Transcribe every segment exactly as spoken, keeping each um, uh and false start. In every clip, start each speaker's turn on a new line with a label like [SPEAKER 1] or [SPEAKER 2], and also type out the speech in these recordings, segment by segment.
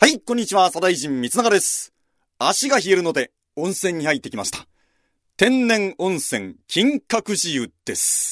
[SPEAKER 1] い、こんにちは、左大臣三永です。足が冷えるので温泉に入ってきました。天然温泉金閣寺湯です。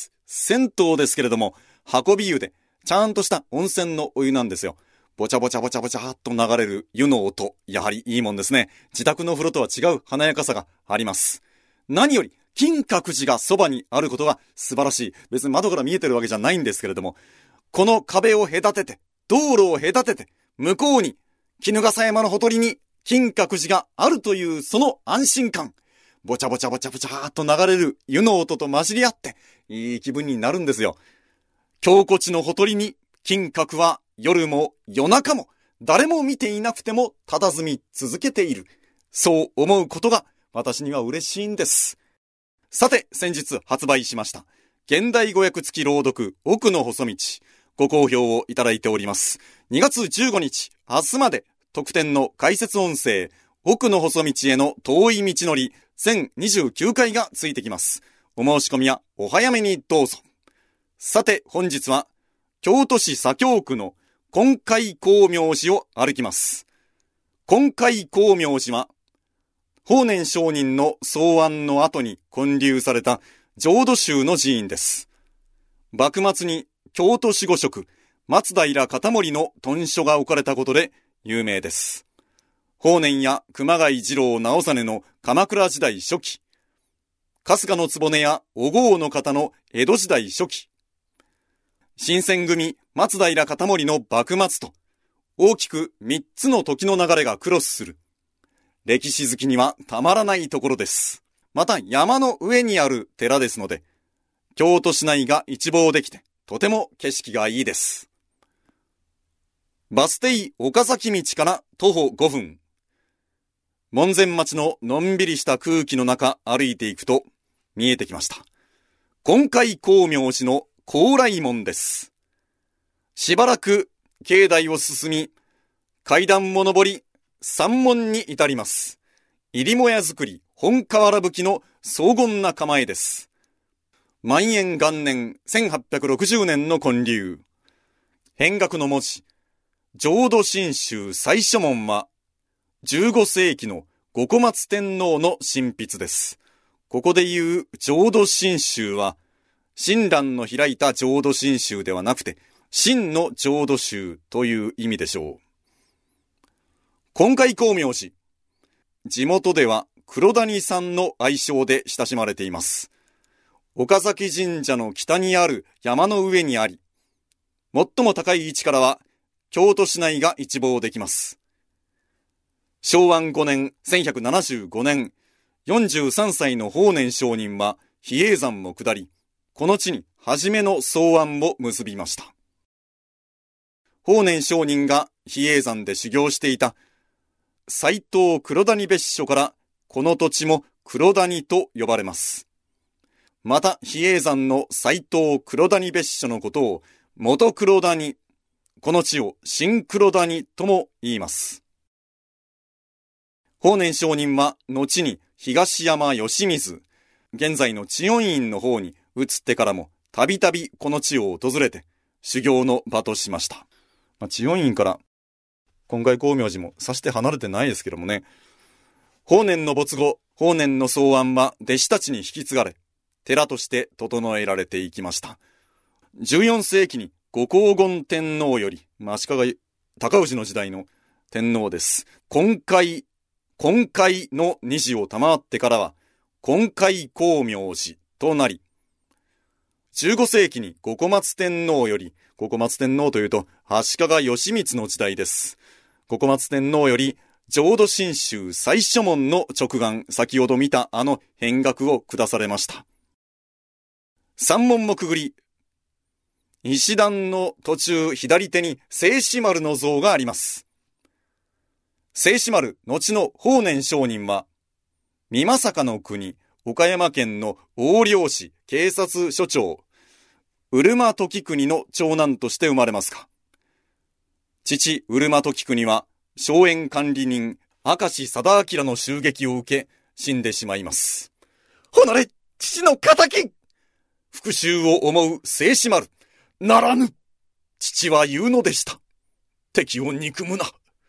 [SPEAKER 1] 銭湯ですけれども、運び湯でちゃんとした温泉のお湯なんですよ。ぼちゃぼちゃぼちゃぼちゃっと流れる湯の音、やはりいいもんですね。自宅の風呂とは違う華やかさがあります。何より金閣寺がそばにあることが素晴らしい。別に窓から見えてるわけじゃないんですけれども、この壁を隔てて、道路を隔てて、向こうに衣笠山のほとりに金閣寺があるというその安心感。ぼちゃぼちゃぼちゃぼちゃーっと流れる湯の音と混じり合って、いい気分になるんですよ。峡谷地のほとりに金閣は夜も夜中も誰も見ていなくても佇み続けている。そう思うことが私には嬉しいんです。さて、先日発売しました。現代語訳付き朗読奥の細道。ご好評をいただいております。にがつじゅうごにち、明日まで特典の解説音声、奥の細道への遠い道のりせんにじゅうきゅうかいがついてきます。お申し込みはお早めにどうぞ。さて本日は京都市左京区の金海光明寺を歩きます。金海光明寺は法然上人の草案の後に建立された浄土宗の寺院です。幕末に京都守護職松平片盛の屯所が置かれたことで有名です。法然や熊谷次郎直実の鎌倉時代初期、春日の局や小郷の方の江戸時代初期、新選組松平片盛の幕末と大きく三つの時の流れがクロスする。歴史好きにはたまらないところです。また山の上にある寺ですので、京都市内が一望できてとても景色がいいです。バス停岡崎道から徒歩ごふん。門前町ののんびりした空気の中歩いていくと見えてきました。金海光明寺の高麗門です。しばらく境内を進み、階段も上り、山門に至ります。入母屋造り本瓦葺きの荘厳な構えです。万延元年せんはっぴゃくろくじゅうねんの建立。変額の文字、浄土真宗最初門はじゅうごせいきの五古松天皇の神筆です。ここで言う浄土真宗は、親鸞の開いた浄土真宗ではなくて、真の浄土宗という意味でしょう。金海光明寺。地元では黒谷さんの愛称で親しまれています。岡崎神社の北にある山の上にあり、最も高い位置からは京都市内が一望できます。昭和ごねんせんひゃくななじゅうごねん、よんじゅうさんさいの法然上人は比叡山を下り、この地に初めの草案を結びました。法然上人が比叡山で修行していた斎藤黒谷別所からこの土地も黒谷と呼ばれます。また比叡山の斎藤黒谷別所のことを元黒谷、この地を新黒谷とも言います。法然上人は後に東山義水、現在の知恩院の方に移ってからもたびたびこの地を訪れて修行の場としました。まあ、知恩院から金海光明寺もさして離れてないですけどもね。法然の没後、法然の草案は弟子たちに引き継がれ、寺として整えられていきました。じゅうよんせいきに後光厳天皇より、まあ、足利尊氏の時代の天皇です。金海、金海の虹を賜ってからは、金海光明寺となり、じゅうごせいきに五古松天皇より、五古松天皇というと、足利義満の時代です。五古松天皇より、浄土真宗最初門の直眼、先ほど見たあの変額を下されました。山門もくぐり、石段の途中左手に静止丸の像があります。静止丸、後の法然上人は、美作の国、岡山県の横領市警察署長、うるま時国の長男として生まれますか。父、うるま時国は、荘園管理人、明石貞明の襲撃を受け、死んでしまいます。ほなれ、父の仇！復讐を思う静止丸。ならぬ。父は言うのでした。敵を憎むな。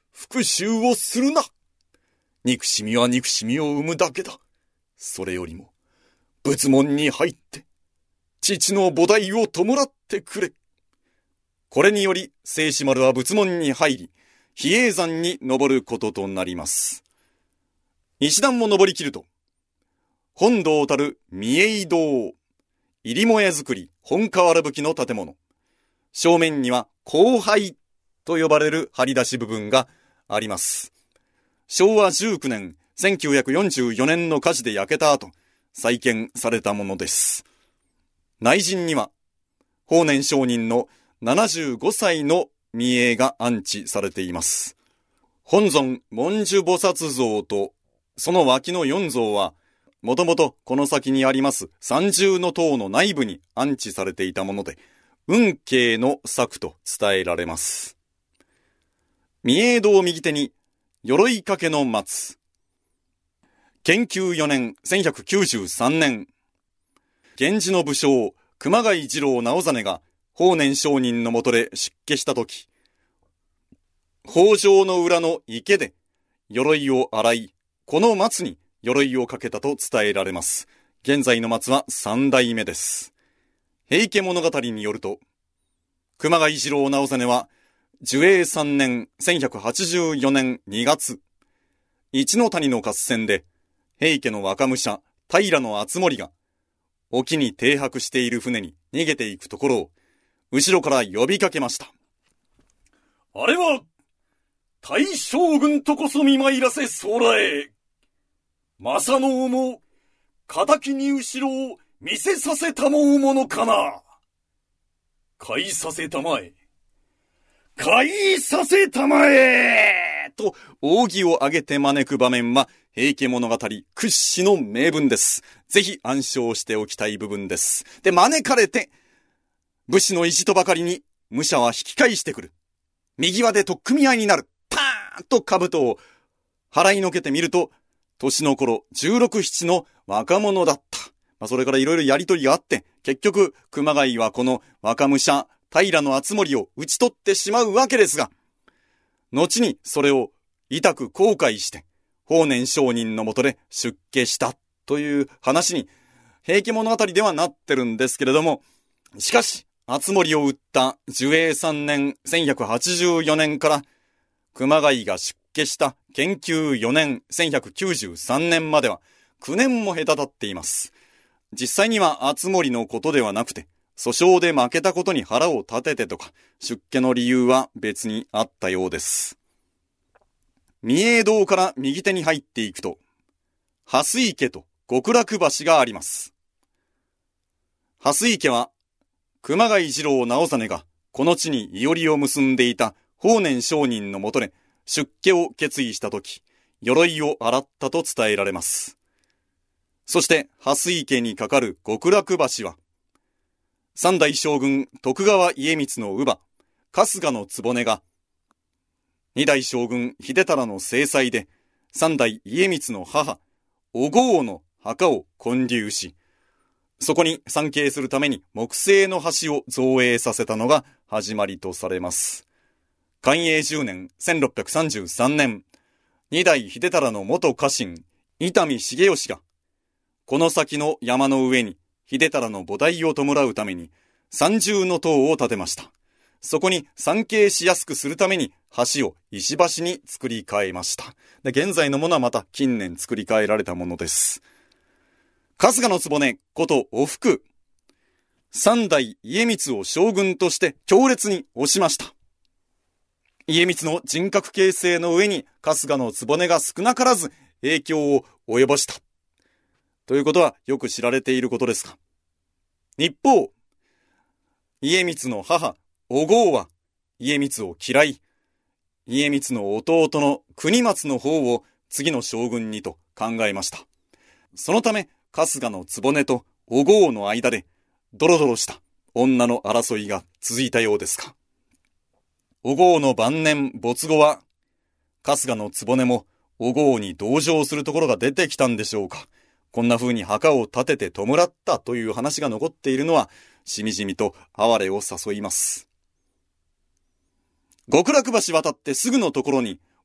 [SPEAKER 1] 復讐をするな。憎しみは憎しみを生むだけだ。それよりも、仏門に入って、父の菩提を弔ってくれ。これにより、聖子丸は仏門に入り、比叡山に登ることとなります。一段も登りきると、本堂たる御栄堂、入母屋造り本瓦葺きの建物。正面には光背と呼ばれる張り出し部分があります。しょうわじゅうきゅうねん、せんきゅうひゃくよんじゅうよねんの火事で焼けた後、再建されたものです。内陣には、法然上人のななじゅうごさいの御栄が安置されています。本尊文殊菩薩像と、その脇のよん像は、もともとこの先にあります三重の塔の内部に安置されていたもので、運慶の作と伝えられます。御栄堂右手に、鎧掛けの松。建久よねん、せんひゃくきゅうじゅうさんねん。源氏の武将、熊谷次郎直実が、法然上人のもとで出家したとき、北条の裏の池で、鎧を洗い、この松に鎧をかけたと伝えられます。現在の松は三代目です。平家物語によると、熊谷次郎直実は、寿永さんねん、せんひゃくはちじゅうよねんにがつ、一の谷の合戦で、平家の若武者、平敦盛が、沖に停泊している船に逃げていくところを、後ろから呼びかけました。あれは、大将軍とこそ見参らせ候え。正のも、仇に後ろを見せさせたもうものかな。買いさせたまえ。買いさせたまえと、扇を上げて招く場面は、平家物語屈指の名文です。ぜひ暗唱しておきたい部分です。で、招かれて、武士の意地とばかりに、武者は引き返してくる。右輪で取っ組み合いになる。パーンと兜を払いのけてみると、年の頃、じゅうろく、ななの若者だった。まあ、それからいろいろやりとりがあって、結局、熊谷はこの若武者、平敦盛を討ち取ってしまうわけですが、後にそれを痛く後悔して、法然上人のもとで出家したという話に、平家物語ではなってるんですけれども、しかし、敦盛を討った寿永さんねん、せんひゃくはちじゅうよねんから、熊谷が出家した建久よねん、せんひゃくきゅうじゅうさんねんまでは、きゅうねんも隔たっています。実際には敦盛のことではなくて、訴訟で負けたことに腹を立ててとか、出家の理由は別にあったようです。御栄堂から右手に入っていくと、蓮池と極楽橋があります。蓮池は、熊谷次郎直実がこの地に庵を結んでいた法然上人のもとで出家を決意したとき、鎧を洗ったと伝えられます。そして、蓮池にかかる極楽橋は、三代将軍徳川家光の乳母、春日の局が、二代将軍秀忠の正妻で、三代家光の母、お郷の墓を建立し、そこに参詣するために木製の橋を造営させたのが始まりとされます。寛永じゅうねん、せんろっぴゃくさんじゅうさんねん、二代秀忠の元家臣、伊丹重義が、この先の山の上に秀忠の菩提を弔うために三重の塔を建てました。そこに参詣しやすくするために橋を石橋に作り変えました。で、現在のものはまた近年作り変えられたものです。春日の局ことおふく、三代家光を将軍として強烈に推しました。家光の人格形成の上に春日の局が少なからず影響を及ぼした。ということはよく知られていることですが。一方、家光の母、お郷は家光を嫌い、家光の弟の国松の方を次の将軍にと考えました。そのため、春日の局とお郷の間でドロドロした女の争いが続いたようですか。お郷の晩年没後は、春日の局もお郷に同情するところが出てきたんでしょうか。こんな風に墓を建てて弔ったという話が残っているのは、しみじみと哀れを誘います。極楽橋渡ってすぐのところに、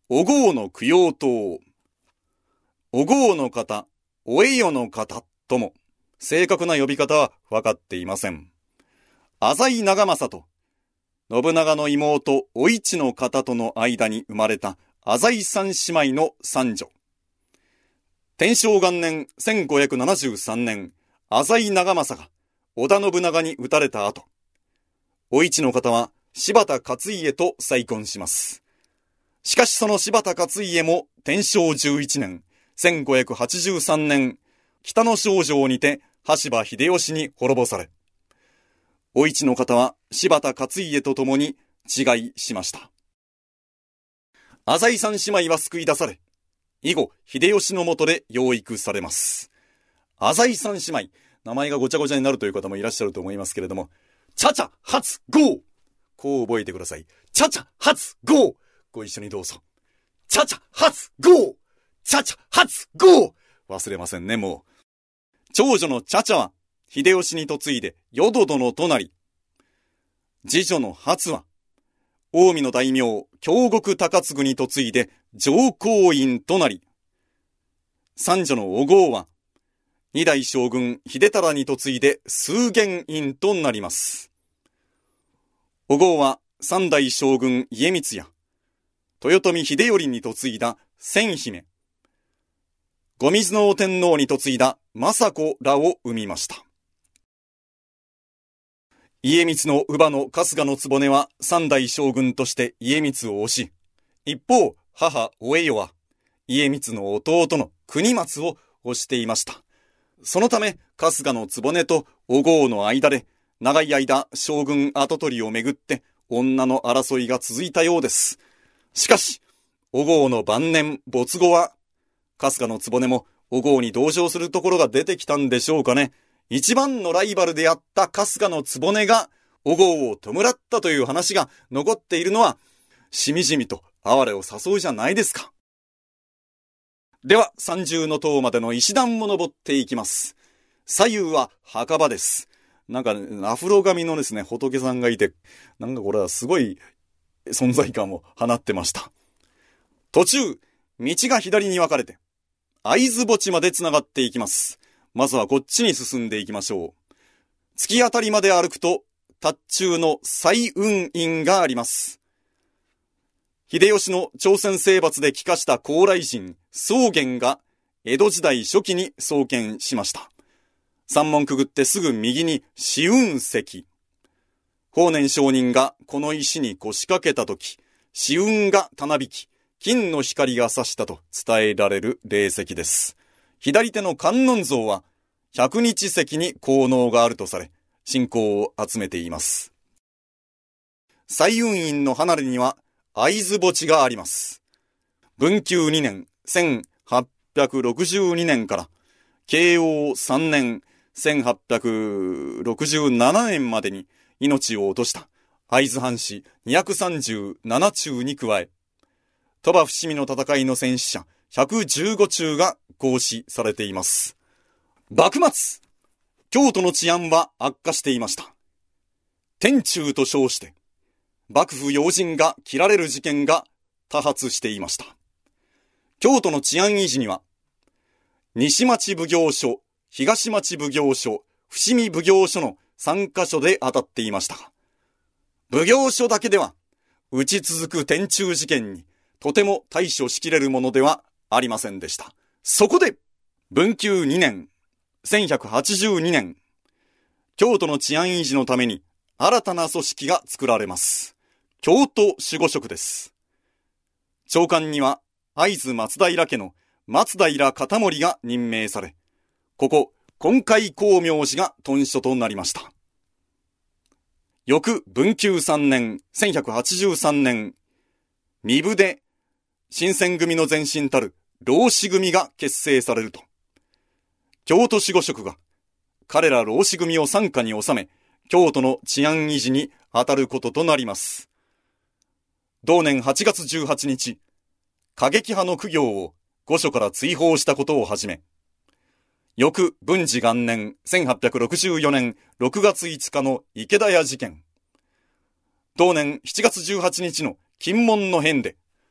[SPEAKER 1] お郷の供養塔。お郷の方、お栄誉の方とも、正確な呼び方は分かっていません。浅井長政と、信長の妹、お市の方との間に生まれた浅井三姉妹の三女。天正元年せんごひゃくななじゅうさんねん、浅井長政が織田信長に討たれた後、お市の方は柴田勝家と再婚します。しかしその柴田勝家も天正じゅういちねん、せんごひゃくはちじゅうさんねん、北の庄城にて羽柴秀吉に滅ぼされ、お市の方は柴田勝家と共に自害しました。浅井三姉妹は救い出され、以後秀吉の下で養育されます。浅井三姉妹、名前がごちゃごちゃになるという方もいらっしゃると思いますけれども、チャチャ発ゴー、こう覚えてください。チャチャ発ゴー、ご一緒にどうぞ。チャチャ発ゴー、チャチャ発ゴー、忘れませんね、もう。長女のチャチャは秀吉に嫁いで淀殿となり、次女の初は近江の大名京極高次に嫁いで上皇院となり、三女のお郷は二代将軍秀忠に嫁いで崇源院となります。お郷は三代将軍家光や豊臣秀頼に嫁いだ千姫、後水の天皇に嫁いだ政子らを生みました。家光の乳母の春日局は三代将軍として家光を推し、一方母お栄誉は家光の弟の国松を推していました。そのため春日局とお郷の間で長い間将軍跡取りをめぐって女の争いが続いたようです。しかしお郷の晩年没後は春日局もお郷に同情するところが出てきたんでしょうかね。一番のライバルであった春日局がお郷を弔ったという話が残っているのは、しみじみと哀れを誘うじゃないですか。では三重の塔までの石段を登っていきます。左右は墓場です。なんかアフロ髪のですね仏さんがいて、なんかこれはすごい存在感を放ってました。途中道が左に分かれて会津墓地までつながっていきます。まずはこっちに進んでいきましょう。突き当たりまで歩くと達中の彩雲院があります。秀吉の朝鮮征伐で帰化した高麗人宗玄が江戸時代初期に創建しました。山門くぐってすぐ右に紫雲石。法然上人がこの石に腰掛けたとき、紫雲がたなびき、金の光が差したと伝えられる霊石です。左手の観音像は百日石に効能があるとされ、信仰を集めています。彩雲院の離れには会津墓地があります。文久にねん、せんはっぴゃくろくじゅうにねんから慶応さんねん、せんはっぴゃくろくじゅうななねんまでに命を落とした会津藩士にひゃくさんじゅうなな中に加え、鳥羽伏見の戦いの戦死者ひゃくじゅうご中が合祀されています。幕末、京都の治安は悪化していました。天誅と称して幕府要人が切られる事件が多発していました。京都の治安維持には西町奉行所、東町奉行所、伏見奉行所のさんカ所で当たっていましたが、奉行所だけでは打ち続く天誅事件にとても対処しきれるものではありませんでした。そこで文久にねん、せんひゃくはちじゅうにねん、京都の治安維持のために新たな組織が作られます。京都守護職です。長官には会津松平家の松平片盛が任命され、ここ金海光明寺が屯所となりました。翌文久さんねん、せんひゃくはちじゅうさんねん、壬生で新選組の前身たる浪士組が結成されると、京都守護職が彼ら浪士組を傘下に収め、京都の治安維持に当たることとなります。同年はちがつじゅうはちにち、過激派の苦行を御所から追放したことをはじめ、翌文治元年せんはっぴゃくろくじゅうよねんろくがついつかの池田屋事件、同年しちがつじゅうはちにちの金門の変で、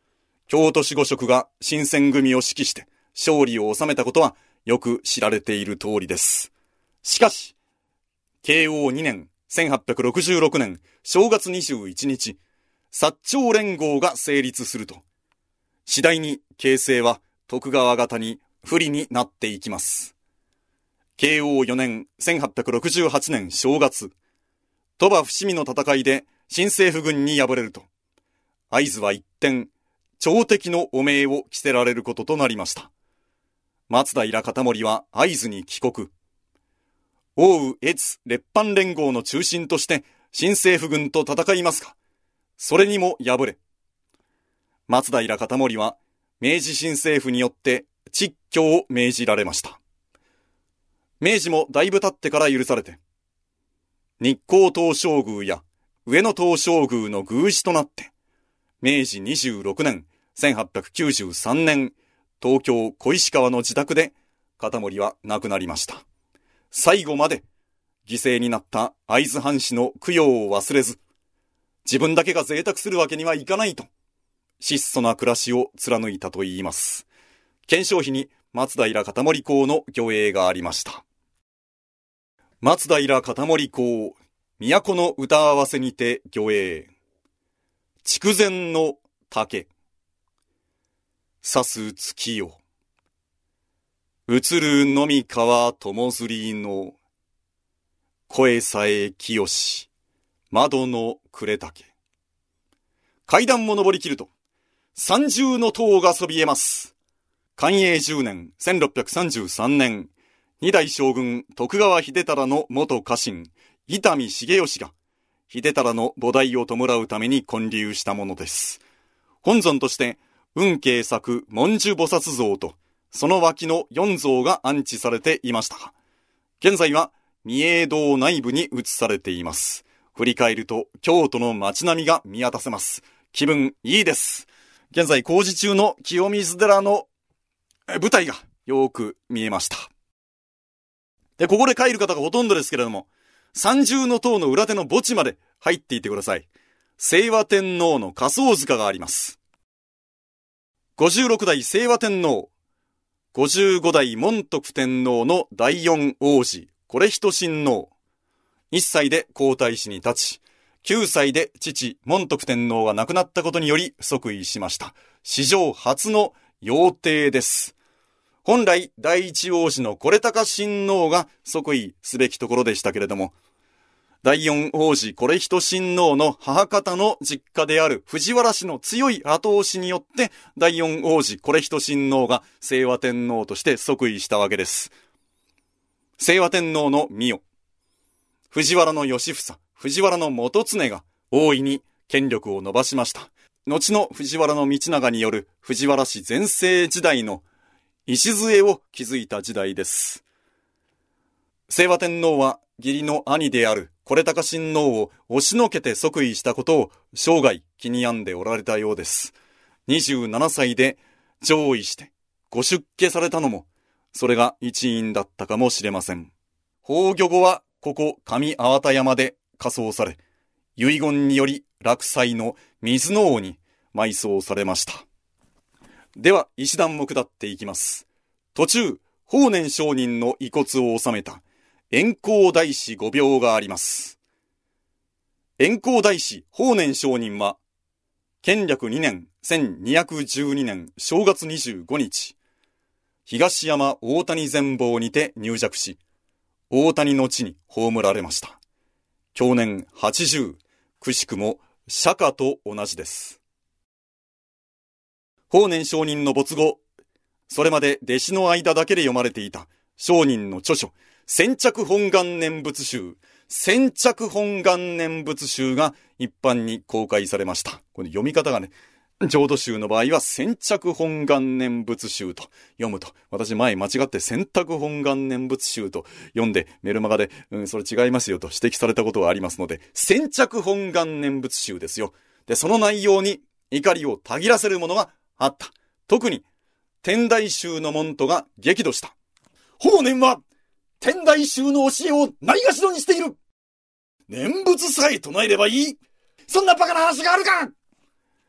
[SPEAKER 1] 京都守護職が新選組を指揮して勝利を収めたことはよく知られている通りです。しかし、慶応にねん、せんはっぴゃくろくじゅうろくねん正月にじゅういちにち、薩長連合が成立すると、次第に形勢は徳川方に不利になっていきます。慶応よねん、せんはっぴゃくろくじゅうはちねん正月、鳥羽伏見の戦いで新政府軍に敗れると、会津は一転、朝敵の汚名を着せられることとなりました。松平片盛は会津に帰国。奥羽越列藩連合の中心として新政府軍と戦いますが、それにも敗れ、松平片盛は明治新政府によって蟄居を命じられました。明治もだいぶ経ってから許されて、日光東照宮や上野東照宮の宮司となって、明治にじゅうろくねん、せんはっぴゃくきゅうじゅうさんねん、東京小石川の自宅で片盛は亡くなりました。最後まで犠牲になった会津藩士の供養を忘れず、自分だけが贅沢するわけにはいかないと、質素な暮らしを貫いたといいます。顕彰碑に松平片盛公の御影がありました。松平片盛公、都の歌合わせにて御影。筑前の竹。さす月よ。映るのみ川友釣りの声さえ清し窓の暮れ竹。階段も登りきると三重の塔がそびえます。寛永じゅうねんせんろっぴゃくさんじゅうさんねん、二代将軍徳川秀忠の元家臣伊丹重義が秀忠の菩提を弔うために建立したものです。本尊として運慶作文殊菩薩像とその脇の四像が安置されていましたが、現在は御影堂内部に移されています。振り返ると京都の街並みが見渡せます。気分いいです。現在工事中の清水寺の舞台がよく見えました。で、ここで帰る方がほとんどですけれども、三重の塔の裏手の墓地まで入っていってください。清和天皇の仮想塚があります。ごじゅうろくだい清和天皇、ごじゅうごだい門徳天皇のだいよん王子、これ人親王。いっさいで皇太子に立ち、きゅうさいで父門徳天皇が亡くなったことにより即位しました。史上初の幼帝です。本来第一王子の是高親王が即位すべきところでしたけれども、だいよん王子これ人親王の母方の実家である藤原氏の強い後押しによってだいよん王子これ人親王が清和天皇として即位したわけです。清和天皇の御代、藤原の義房、藤原の元常が大いに権力を伸ばしました。後の藤原道長による藤原氏全盛時代の礎を築いた時代です。清和天皇は義理の兄である是高親王を押しのけて即位したことを生涯気に病んでおられたようです。にじゅうななさいで上位してご出家されたのもそれが一因だったかもしれません。崩御後はここ上粟田山で火葬され、遺言により落斎の水の王に埋葬されました。では石段も下っていきます。途中、法然上人の遺骨を収めた円光大師御廟があります。円光大師法然上人は、建暦にねんせんにひゃくじゅうにねん正月にじゅうごにち、東山大谷禅坊にて入寂し、大谷の地に葬られました。享年はちじゅう、くしくも釈迦と同じです。法然上人の没後、それまで弟子の間だけで読まれていた上人の著書、先着本願念仏集、先着本願念仏集が一般に公開されました。これ読み方がね、浄土宗の場合は先着本願念仏集と読むと。私前間違って選択本願念仏集と読んでメルマガで、うん、それ違いますよと指摘されたことがありますので、先着本願念仏集ですよ。で、その内容に怒りをたぎらせるものがあった。特に天台宗の門徒が激怒した。法然は天台宗の教えをないがしろにしている。念仏さえ唱えればいい。そんなバカな話があるか。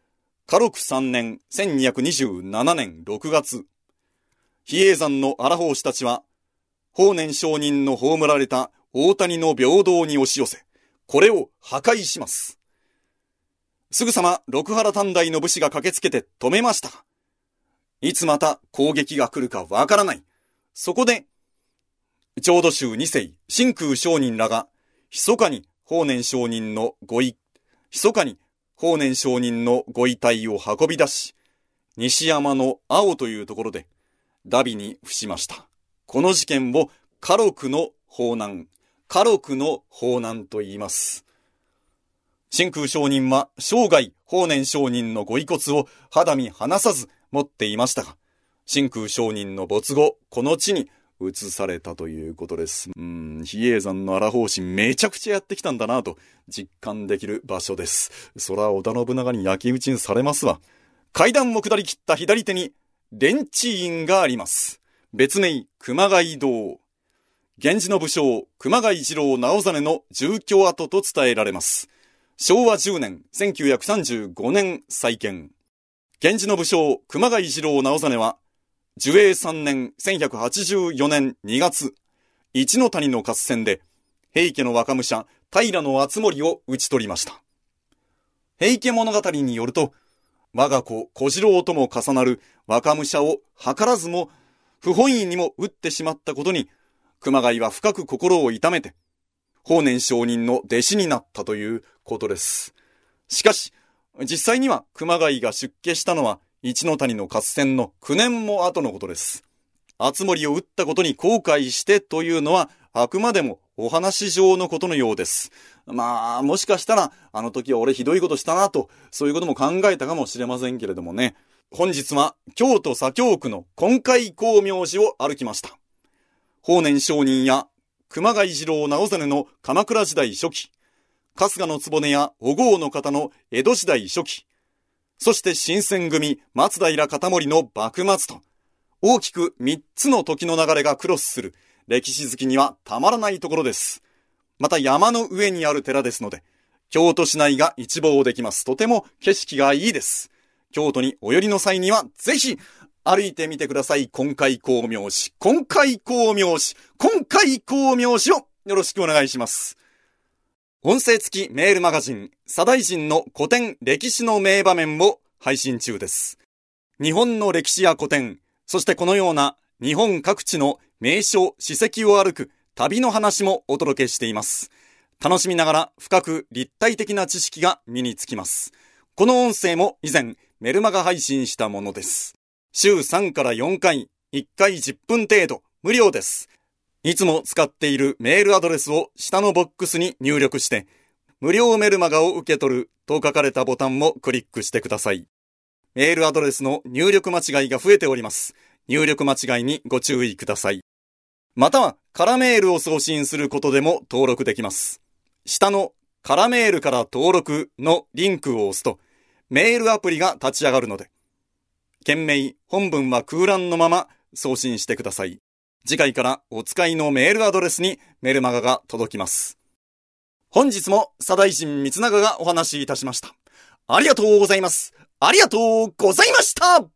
[SPEAKER 1] 嘉禄さんねんせんにひゃくにじゅうななねんろくがつ、比叡山の荒法師たちは、法然上人の葬られた大谷の平等に押し寄せ、これを破壊します。すぐさま六原短大の武士が駆けつけて止めましたが、いつまた攻撃が来るかわからない。そこで、浄土宗二世、真空上人らが、密かに法然上人のご遺、密かに法然上人のご遺体を運び出し、西山の青というところで、荼毘に付しました。この事件を嘉禄の法難、嘉禄の法難と言います。真空上人は生涯法然上人のご遺骨を肌身離さず持っていましたが、真空上人の没後、この地に移されたということです。うーん、比叡山の荒法師めちゃくちゃやってきたんだなと実感できる場所です。そら織田信長に焼き討ちにされますわ。階段を下り切った左手に蓮池院があります。別名熊谷堂。源氏の武将熊谷次郎直実の住居跡と伝えられます。しょうわじゅうねんせんきゅうひゃくさんじゅうごねん再建。源氏の武将熊谷次郎直実は寿永さんねんせんひゃくはちじゅうよねんにがつ、一ノ谷の合戦で平家の若武者平敦盛を討ち取りました。平家物語によると、我が子小次郎とも重なる若武者を図らずも不本意にも撃ってしまったことに、熊谷は深く心を痛めて、法然上人の弟子になったということです。しかし、実際には熊谷が出家したのは一ノ谷の合戦のきゅうねんも後のことです。敦盛を撃ったことに後悔してというのはあくまでもお話上のことのようです。まあ、もしかしたらあの時は俺ひどいことしたなと、そういうことも考えたかもしれませんけれどもね。本日は京都左京区の金海光明寺を歩きました。法然上人や熊谷次郎直実の鎌倉時代初期、春日の局や小郷の方の江戸時代初期、そして新選組松平片盛の幕末と、大きくみっつの時の流れがクロスする歴史好きにはたまらないところです。また山の上にある寺ですので、京都市内が一望できます。とても景色がいいです。京都にお寄りの際にはぜひ歩いてみてください。金海光明寺、金海光明寺、金海光明寺をよろしくお願いします。音声付きメールマガジン、左大臣の古典歴史の名場面を配信中です。日本の歴史や古典、そしてこのような日本各地の名所、史跡を歩く旅の話もお届けしています。楽しみながら深く立体的な知識が身につきます。この音声も以前メルマガ配信したものです。週さんからよんかい、いっかいじゅっぷん程度、無料です。いつも使っているメールアドレスを下のボックスに入力して、無料メルマガを受け取ると書かれたボタンをクリックしてください。メールアドレスの入力間違いが増えております。入力間違いにご注意ください。または、カラメールを送信することでも登録できます。下のカラメールから登録のリンクを押すと、メールアプリが立ち上がるので、件名、本文は空欄のまま送信してください。次回からお使いのメールアドレスにメルマガが届きます。本日も左大臣光永がお話しいたしました。ありがとうございます。ありがとうございました。